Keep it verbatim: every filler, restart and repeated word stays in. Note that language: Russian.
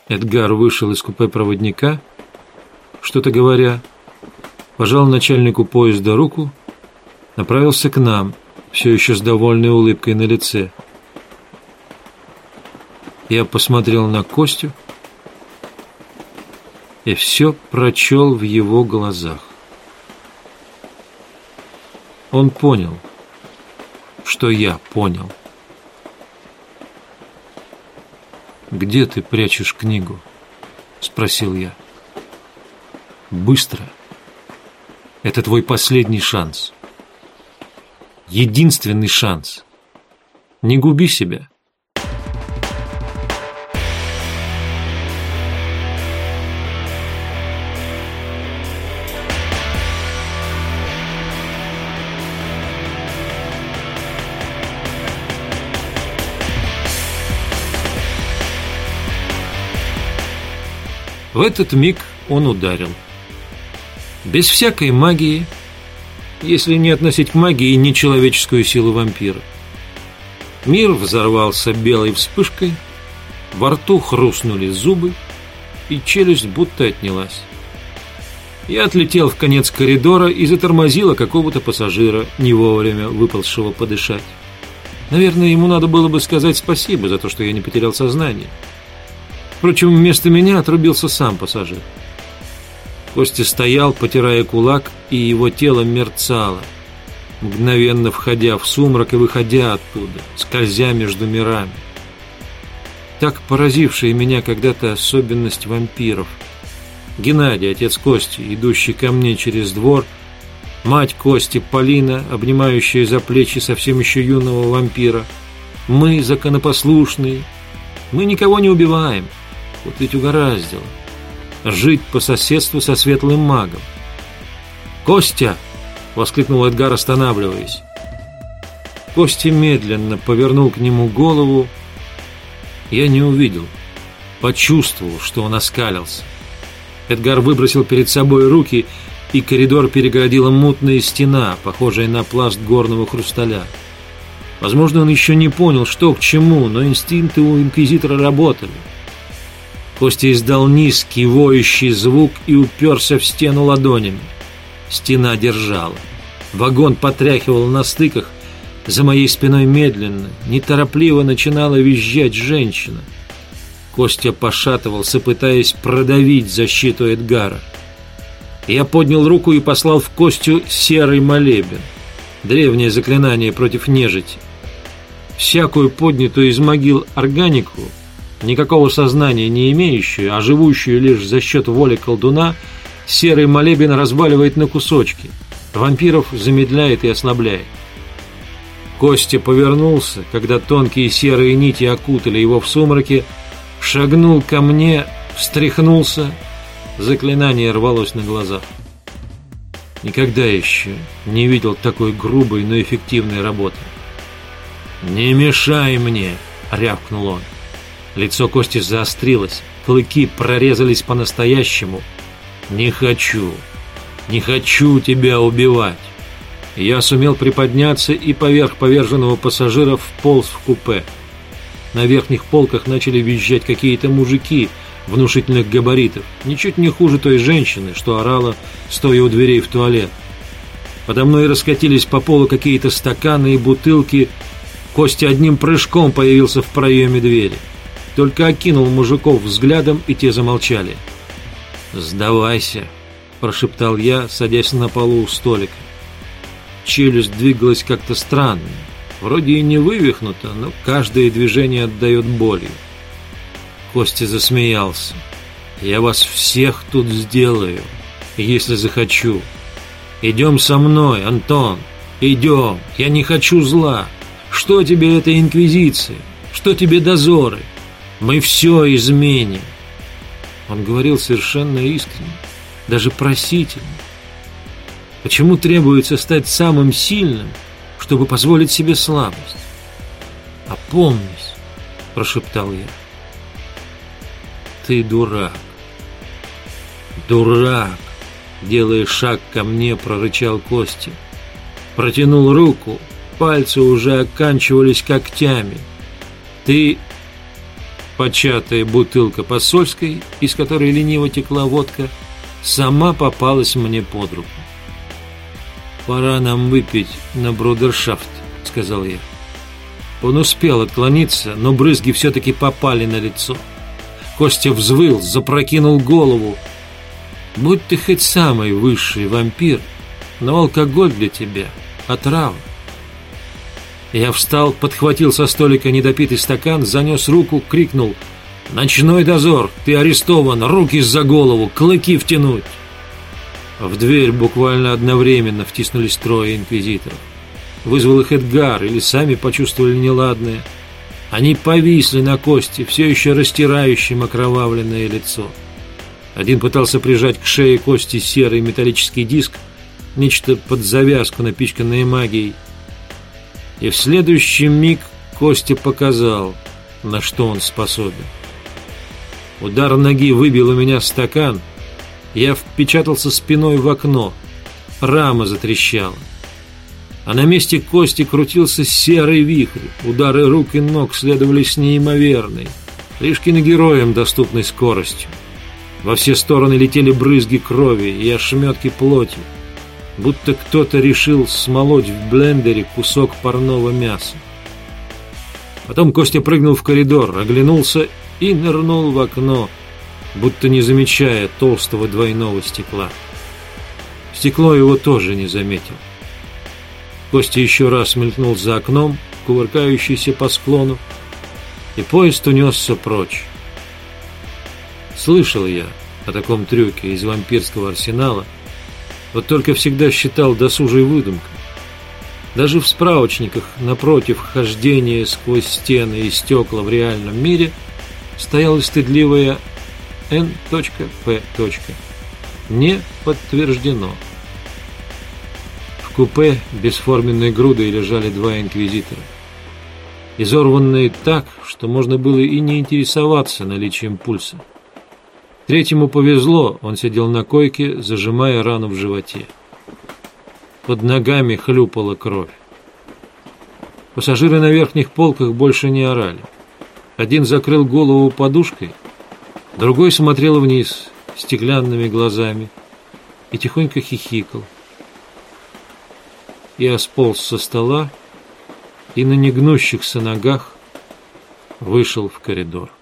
Эдгар вышел из купе проводника, что-то говоря, пожал начальнику поезда руку, направился к нам, все еще с довольной улыбкой на лице. Я посмотрел на Костю и все прочел в его глазах. Он понял, что я понял. «Где ты прячешь книгу?» — спросил я. «Быстро. Это твой последний шанс. Единственный шанс. Не губи себя». В этот миг он ударил. Без всякой магии, если не относить к магии нечеловеческую силу вампира. Мир взорвался белой вспышкой, во рту хрустнули зубы, и челюсть будто отнялась. Я отлетел в конец коридора и затормозила какого-то пассажира, не вовремя выползшего подышать. Наверное, ему надо было бы сказать спасибо за то, что я не потерял сознание. Впрочем, вместо меня отрубился сам пассажир. Костя стоял, потирая кулак, и его тело мерцало, мгновенно входя в сумрак и выходя оттуда, скользя между мирами. Так поразившая меня когда-то особенность вампиров. Геннадий, отец Кости, идущий ко мне через двор, мать Кости, Полина, обнимающая за плечи совсем еще юного вампира. Мы законопослушные, мы никого не убиваем. Вот ведь угораздило жить по соседству со светлым магом. «Костя!» — воскликнул Эдгар, останавливаясь. Костя медленно повернул к нему голову. Я не увидел, почувствовал, что он оскалился. Эдгар выбросил перед собой руки, и коридор перегородила мутная стена, похожая на пласт горного хрусталя. Возможно, он еще не понял, что к чему, но инстинкты у инквизитора работали. Костя издал низкий воющий звук и уперся в стену ладонями. Стена держала. Вагон потряхивал на стыках. За моей спиной медленно, неторопливо начинала визжать женщина. Костя пошатывался, пытаясь продавить защиту Эдгара. Я поднял руку и послал в Костю серый молебен. Древнее заклинание против нежити. Всякую поднятую из могил органику, никакого сознания не имеющую, а живущую лишь за счет воли колдуна, серый молебен разваливает на кусочки, вампиров замедляет и ослабляет. Костя повернулся, когда тонкие серые нити окутали его в сумраке, шагнул ко мне, встряхнулся, заклинание рвалось на глазах. Никогда еще не видел такой грубой, но эффективной работы. «Не мешай мне!» — рявкнул он. Лицо Кости заострилось, клыки прорезались по-настоящему. «Не хочу, не хочу тебя убивать!» Я сумел приподняться и поверх поверженного пассажира вполз в купе. На верхних полках начали визжать какие-то мужики внушительных габаритов, ничуть не хуже той женщины, что орала, стоя у дверей в туалет. Подо мной раскатились по полу какие-то стаканы и бутылки. Костя одним прыжком появился в проеме двери. Только окинул мужиков взглядом, и те замолчали. «Сдавайся», – прошептал я, садясь на полу у столика. Челюсть двигалась как-то странно. Вроде и не вывихнута, но каждое движение отдает болью. Костя засмеялся. «Я вас всех тут сделаю, если захочу. Идем со мной, Антон, идем, я не хочу зла. Что тебе эта инквизиция? Что тебе дозоры? Мы все изменим». Он говорил совершенно искренне, даже просительно. Почему требуется стать самым сильным, чтобы позволить себе слабость? «Опомнись», – прошептал я. «Ты дурак, дурак», – делая шаг ко мне, прорычал Костя. Протянул руку, пальцы уже оканчивались когтями. «Ты...» Початая бутылка посольской, из которой лениво текла водка, сама попалась мне под руку. «Пора нам выпить на брудершафт», — сказал я. Он успел отклониться, но брызги все-таки попали на лицо. Костя взвыл, запрокинул голову. «Будь ты хоть самый высший вампир, но алкоголь для тебя — отрава». Я встал, подхватил со столика недопитый стакан, занес руку, крикнул: «Ночной дозор! Ты арестован! Руки за голову! Клыки втянуть!» В дверь буквально одновременно втиснулись трое инквизиторов. Вызвал их Эдгар, или сами почувствовали неладное. Они повисли на Косте, все еще растирающим окровавленное лицо. Один пытался прижать к шее Кости серый металлический диск, нечто под завязку, напичканное магией. И в следующий миг Костя показал, на что он способен. Удар ноги выбил у меня стакан. Я впечатался спиной в окно. Рама затрещала. А на месте Кости крутился серый вихрь. Удары рук и ног следовали с неимоверной, лишь киногероям доступной скоростью. Во все стороны летели брызги крови и ошметки плоти, будто кто-то решил смолоть в блендере кусок парного мяса. Потом Костя прыгнул в коридор, оглянулся и нырнул в окно, будто не замечая толстого двойного стекла. Стекло его тоже не заметил. Костя еще раз мелькнул за окном, кувыркающийся по склону, и поезд унесся прочь. Слышал я о таком трюке из вампирского арсенала, вот только всегда считал досужей выдумкой. Даже в справочниках напротив хождения сквозь стены и стекла в реальном мире стояло стыдливое эн пэ. Не подтверждено. В купе бесформенной грудой лежали два инквизитора, изорванные так, что можно было и не интересоваться наличием пульса. Третьему повезло, он сидел на койке, зажимая рану в животе. Под ногами хлюпала кровь. Пассажиры на верхних полках больше не орали. Один закрыл голову подушкой, другой смотрел вниз стеклянными глазами и тихонько хихикал. Я сполз со стола и на негнущихся ногах вышел в коридор.